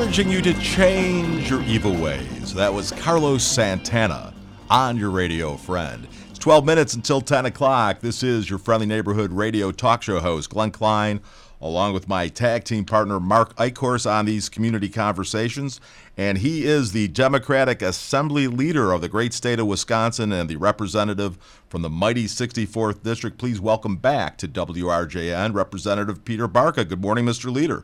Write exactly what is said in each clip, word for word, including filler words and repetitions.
urging you to change your evil ways. That was Carlos Santana on your radio friend. It's twelve minutes until ten o'clock. This is your friendly neighborhood radio talk show host, Glenn Klein, along with my tag team partner, Mark Eichhorst, on these community conversations. And he is the Democratic Assembly leader of the great state of Wisconsin and the representative from the mighty sixty-fourth District. Please welcome back to W R J N, Representative Peter Barca. Good morning, Mister Leader.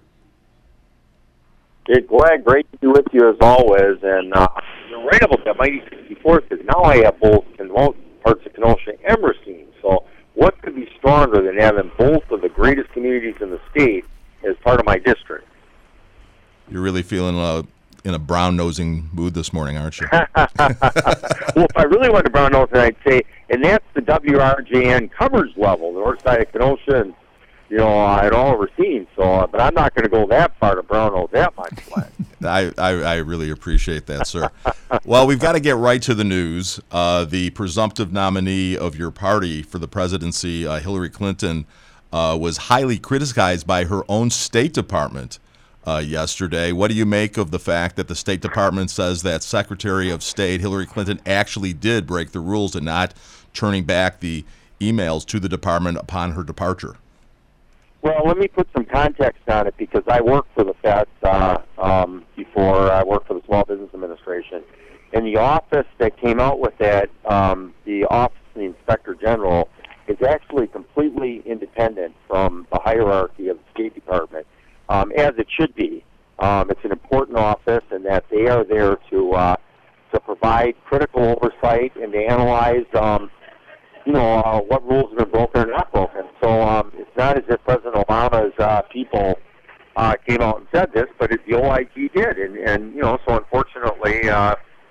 Hey, Glenn, great to be with you as always. And uh, you're right about that mighty sixty-fourth, because now I have both parts of Kenosha and Racine. So what could be stronger than having both of the greatest communities in the state as part of my district? You're really feeling uh, in a brown-nosing mood this morning, aren't you? Well, if I really wanted to brown-nose it, I'd say, and that's the W R J N coverage level, the north side of Kenosha and, you know, uh, at all Racine. So, uh, but I'm not going to go that far to brown-nose that much. I, I, I really appreciate that, sir. Well, we've got to get right to the news. Uh, the presumptive nominee of your party for the presidency, uh, Hillary Clinton, uh, was highly criticized by her own State Department uh, yesterday. What do you make of the fact that the State Department says that Secretary of State Hillary Clinton actually did break the rules and not turning back the emails to the department upon her departure? Well, let me put some context on it, because I worked for the Fed uh, um, before. I worked for the Small Business Administration. And the office that came out with that, um, the Office of the Inspector General, is actually completely independent from the hierarchy of the State Department, um, as it should be. Um, it's an important office, and that they are there to uh, to provide critical oversight and to analyze um, you know, uh, what rules have been broken or not broken. So um, it's not as if President Obama's uh, people uh, came out and said this, but it, the O I G did. And, and, you know, so unfortunately, uh,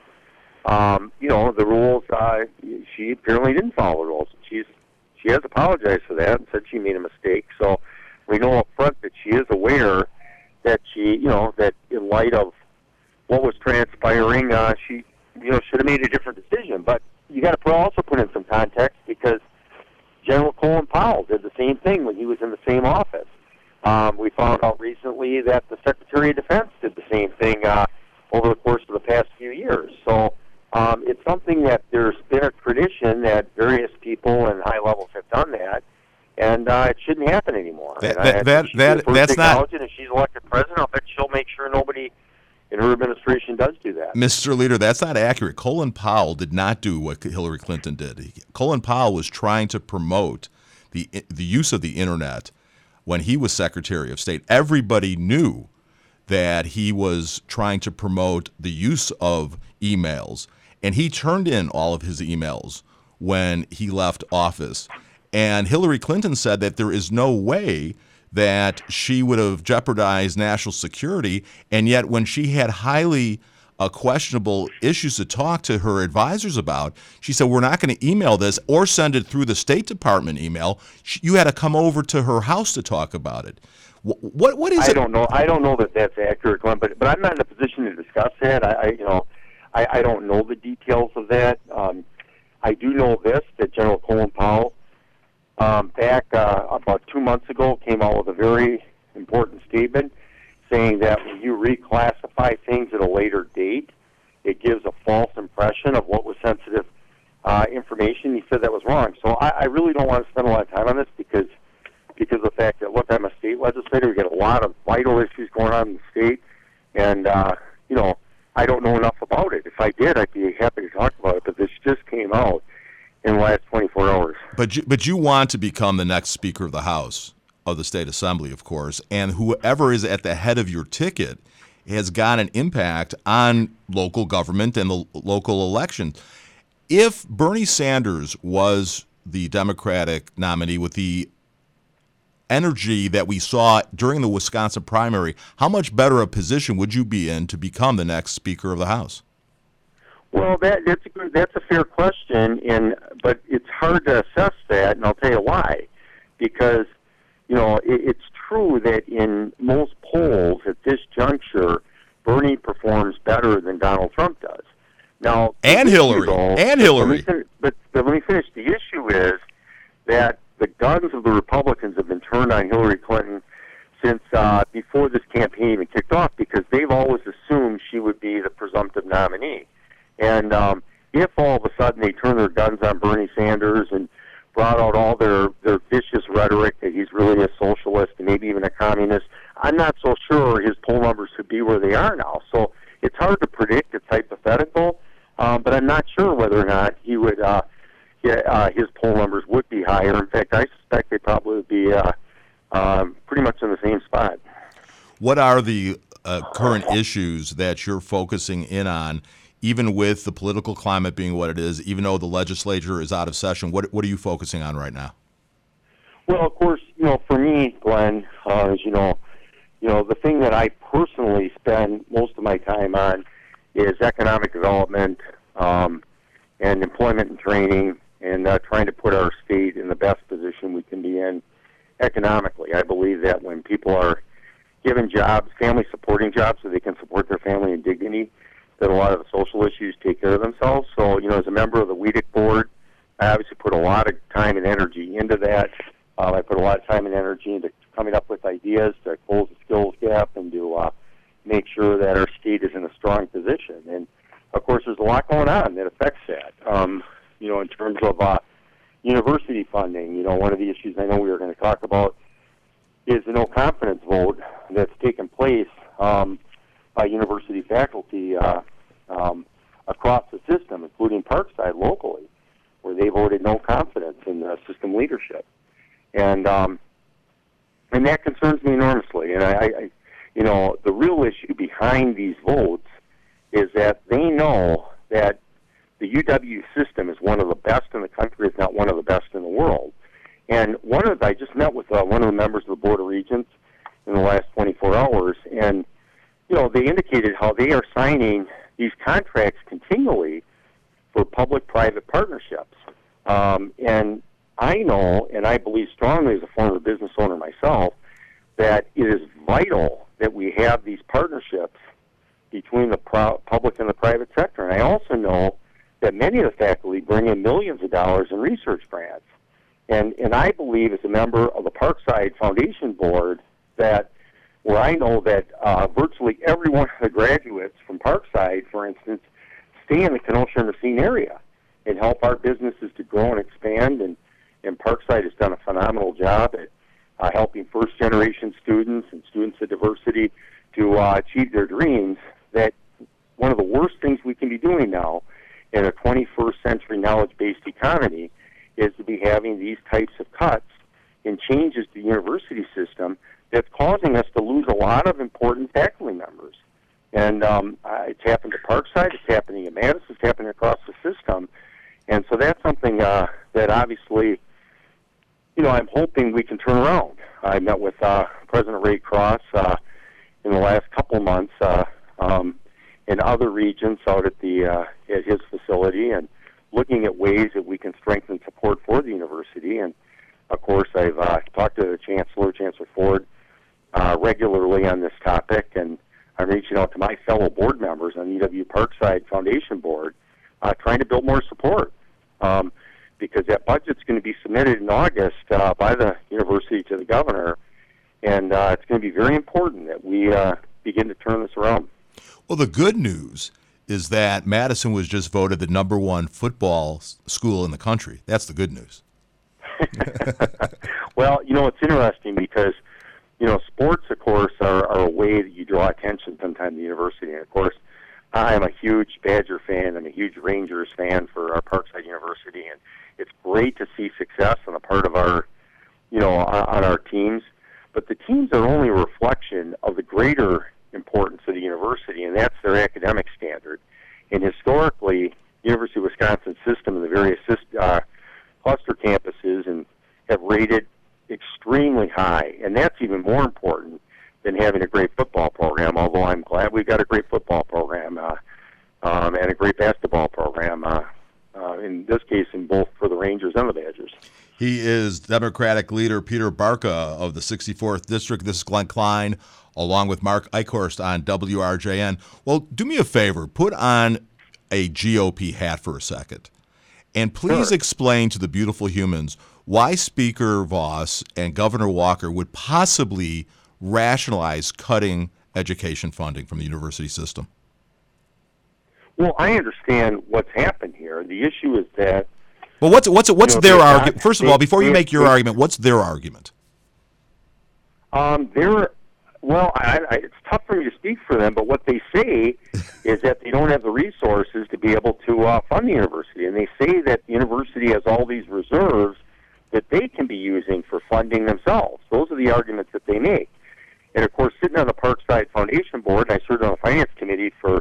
um, you know, the rules, uh, she apparently didn't follow the rules. She's, she has apologized for that and said she made a mistake. So we know up front that she is aware that she, you know, that in light of what was transpiring, uh, she, you know, should have made a different decision. But you got to also put in some context, because General Colin Powell did the same thing when he was in the same office. Um, we found out recently that the Secretary of Defense did the same thing uh, over the course of the past few years. So um, it's something that there's been a tradition that various people in high levels have done that, and uh, it shouldn't happen anymore. That, that, that, that, that's not. And if she's elected president, I'll bet she'll make sure nobody in her administration does do that. Mister Leader, that's not accurate. Colin Powell did not do what Hillary Clinton did. Colin Powell was trying to promote the the use of the internet when he was Secretary of State. Everybody knew that he was trying to promote the use of emails, and he turned in all of his emails when he left office. And Hillary Clinton said that there is no way that she would have jeopardized national security, and yet when she had highly uh, questionable issues to talk to her advisors about, she said, we're not going to email this or send it through the State Department email. She, you had to come over to her house to talk about it. What what, what is I it? I don't know. I don't know that that's accurate, Glenn, but, but I'm not in a position to discuss that. I, I you know, I, I don't know the details of that. Um, I do know this, that General Colin Powell, Um, back uh, about two months ago, came out with a very important statement saying that when you reclassify things at a later date, it gives a false impression of what was sensitive uh, information. He said that was wrong. So I, I really don't want to spend a lot of time on this, because because of the fact that, look, I'm a state legislator. We get a lot of vital issues going on in the state, and, uh, you know, I don't know enough about it. If I did, I'd be happy to talk about it, but this just came out in the last twenty-four hours. But you, but you want to become the next Speaker of the House of the State Assembly, of course, and whoever is at the head of your ticket has got an impact on local government and the local elections. If Bernie Sanders was the Democratic nominee with the energy that we saw during the Wisconsin primary, how much better a position would you be in to become the next Speaker of the House? Well, that, that's a good, that's a fair question, and but it's hard to assess that, and I'll tell you why. Because, you know, it, it's true that in most polls at this juncture, Bernie performs better than Donald Trump does. Now, and Hillary, though, and Hillary. But, fin- but, but let me finish. The issue is that the guns of the Republicans have been turned on Hillary Clinton since uh, before this campaign even kicked off, because they've always assumed she would be the presumptive nominee. And um, if all of a sudden they turn their guns on Bernie Sanders and brought out all their, their vicious rhetoric that he's really a socialist and maybe even a communist, I'm not so sure his poll numbers could be where they are now. So it's hard to predict. It's hypothetical. Um, but I'm not sure whether or not he would, uh, yeah, uh, his poll numbers would be higher. In fact, I suspect they probably would be uh, um, pretty much in the same spot. What are the uh, current issues that you're focusing in on, even with the political climate being what it is, even though the legislature is out of session? What what are you focusing on right now? Well, of course, you know, for me, Glenn, uh, as you know, you know, the thing that I personally spend most of my time on is economic development um, and employment and training, and uh, trying to put our state in the best position we can be in economically. I believe that when people are given jobs, family-supporting jobs, so they can support their family in dignity, that a lot of the social issues take care of themselves. So, you know, as a member of the W E D C board, I obviously put a lot of time and energy into that. Uh, I put a lot of time and energy into coming up with ideas to close the skills gap and to uh, make sure that our state is in a strong position. And, of course, there's a lot going on that affects that. Um, you know, in terms of uh, university funding, you know, one of the issues I know we were going to talk about is the no confidence vote that's taken place um, by university faculty uh, um, across the system, including Parkside locally, where they voted no confidence in the system leadership. And um, and that concerns me enormously. And I, I, you know, the real issue behind these votes is that they know that the U W system is one of the best in the country, if not one of the best in the world. And one of the, I just met with uh, one of the members of the Board of Regents in the last twenty-four hours, and you know, they indicated how they are signing these contracts continually for public-private partnerships. Um, and I know, and I believe strongly as a former business owner myself, that it is vital that we have these partnerships between the pro- public and the private sector. And I also know that many of the faculty bring in millions of dollars in research grants. And and I believe, as a member of the Parkside Foundation Board, that where I know that uh, virtually every one of the graduates from Parkside, for instance, stay in the Kenosha and Racine area and help our businesses to grow and expand. And, and Parkside has done a phenomenal job at uh, helping first-generation students and students of diversity to uh, achieve their dreams. That one of the worst things we can be doing now in a twenty-first century knowledge-based economy is to be having these types of cuts and changes to the university system that's causing us to lose a lot of important faculty members. And um, uh, it's happened to Parkside, it's happening at Madison, it's happening across the system. And so that's something uh, that obviously, you know, I'm hoping we can turn around. I met with uh, President Ray Cross uh, in the last couple months uh, um, in other regions out at the uh, at his facility, and looking at ways that we can strengthen support for the university. And, of course, I've uh, talked to the Chancellor, Chancellor Ford, uh, regularly on this topic, and I'm reaching out to my fellow board members on U W Parkside Foundation Board, uh, trying to build more support, um, because that budget's going to be submitted in August uh, by the university to the governor, and uh, it's going to be very important that we uh, begin to turn this around. Well, the good news is that Madison was just voted the number one football school in the country. That's the good news. Well, you know, it's interesting because, you know, sports, of course, are, are a way that you draw attention sometimes to the university. And, of course, I'm a huge Badger fan. I'm a huge Rangers fan for our Parkside University. And it's great to see success on the part of our, you know, on our teams. But the teams are only a reflection of the greater importance of the university, and that's their academic standard. And historically, University of Wisconsin system and the various uh, cluster campuses and have rated extremely high, and that's even more important than having a great football program, although I'm glad we've got a great football program uh, um, and a great basketball program, uh, uh, in this case in both for the Rangers and the Badgers. He is Democratic leader Peter Barca of the sixty-fourth District. This is Glenn Klein, along with Mark Eichhorst on W R J N. Well, do me a favor. Put on a G O P hat for a second. And please Sure. explain to the beautiful humans why Speaker Voss and Governor Walker would possibly rationalize cutting education funding from the university system? Well, I understand what's happened here. The issue is that. Well, what's what's what's you know, their not- argument? First of they- all, before you they- make your they- argument, what's their argument? Um, they're well. I, I, it's tough for me to speak for them, but what they say is that they don't have the resources to be able to uh, fund the university, and they say that the university has all these reserves that they can be using for funding themselves. Those are the arguments that they make. And of course, sitting on the Parkside Foundation board, I served on the finance committee for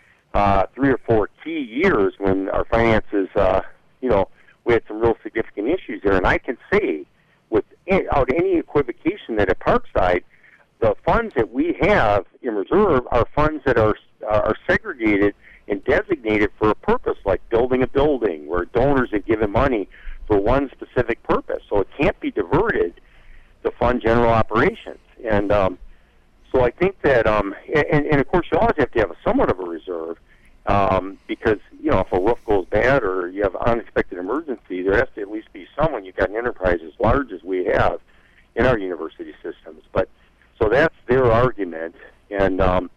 uh, three or four key years when our finances, uh, you know, we had some real significant issues there. And I can say, without any equivocation, that at Parkside, the funds that we have in reserve are funds that are are segregated and designated for a purpose, like building a building, where donors have given money for one specific purpose. So it can't be diverted to fund general operations. And um, so I think that, um, and, and of course, you always have to have a somewhat of a reserve um, because, you know, if a roof goes bad or you have unexpected emergency, there has to at least be someone. You've got an enterprise as large as we have in our university systems. But so that's their argument, and um,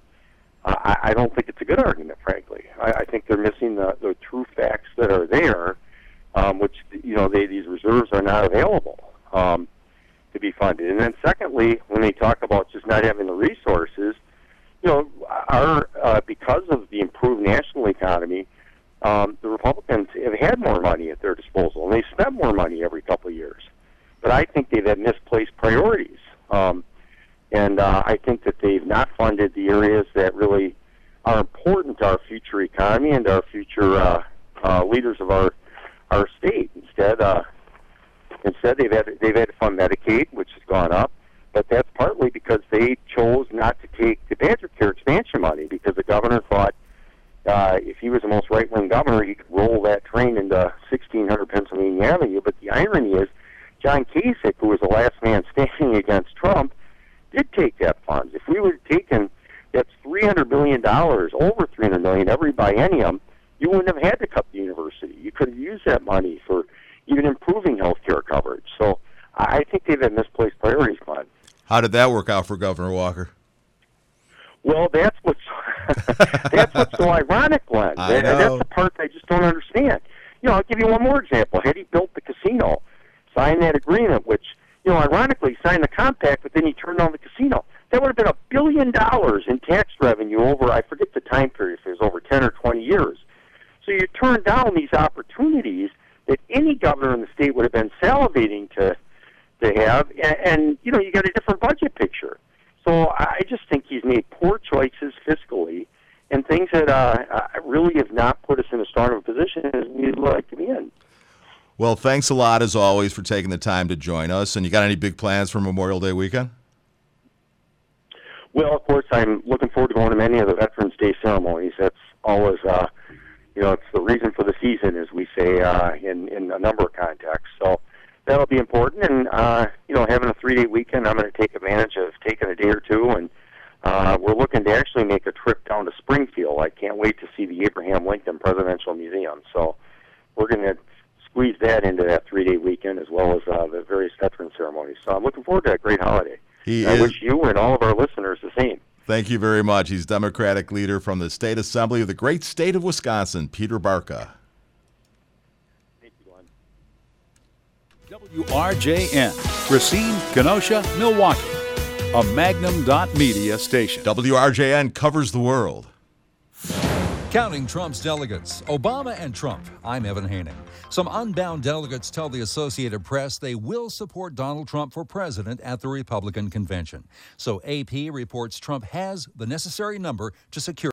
I, I don't think it's a good argument, frankly. I, I think they're missing the, the true facts that are there, um, which, you know, they, these reserves are not available um, to be funded. And then secondly, when they talk about just not having the resources, you know, our, uh, because of the improved national economy, um, the Republicans have had more money at their disposal, and they spent more money every couple of years. But I think they've had misplaced priorities. Um, and uh, I think that they've not funded the areas that really are important to our future economy and our future uh, uh, leaders of our our state. Instead, uh, instead they've had they've had to fund Medicaid, which has gone up, but that's partly because they chose not to take the Badger Care expansion money because the governor thought uh, if he was the most right-wing governor, he could roll that train into sixteen hundred Pennsylvania Avenue. But the irony is, John Kasich, who was the last man standing against Trump, did take that funds. If we would have taken, that's three hundred billion dollars, over three hundred million dollars every biennium, you wouldn't have had to cut the university. You could have used that money for even improving health care coverage. So I think they've had misplaced priorities, Glenn. How did that work out for Governor Walker? Well, that's what's that's what's so ironic, Glenn. I That- know. That's the part that I just don't understand. You know, I'll give you one more example. Had he built the casino, signed that agreement, which, you know, ironically signed the compact, but then he turned on the casino, that would have been a billion dollars in tax revenue over, I forget the time period, if it was over ten or twenty years. So you turn down these opportunities that any governor in the state would have been salivating to to have, and, and you know, you got a different budget picture. So I just think he's made poor choices fiscally and things that uh, uh, really have not put us in a stronger position as we'd like to be in. Well, thanks a lot, as always, for taking the time to join us. And you got any big plans for Memorial Day weekend? Well, of course, I'm looking forward to going to many of the Veterans Day ceremonies. That's always, uh, you know, it's the reason for the season, as we say uh, in, in a number of contexts. So that'll be important. And, uh, you know, having a three-day weekend, I'm going to take advantage of taking a day or two. And uh, we're looking to actually make a trip down to Springfield. I can't wait to see the Abraham Lincoln Presidential Museum. So we're going to squeeze that into that three-day weekend, as well as uh, the various veteran ceremonies. So I'm looking forward to that great holiday. He I is. wish you and all of our listeners the same. Thank you very much. He's Democratic leader from the State Assembly of the great state of Wisconsin, Peter Barca. Thank you, Glenn. W R J N, Racine, Kenosha, Milwaukee, a Magnum dot media station. W R J N covers the world. Counting Trump's delegates, Obama and Trump. I'm Evan Haining. Some unbound delegates tell the Associated Press they will support Donald Trump for president at the Republican convention. So A P reports Trump has the necessary number to secure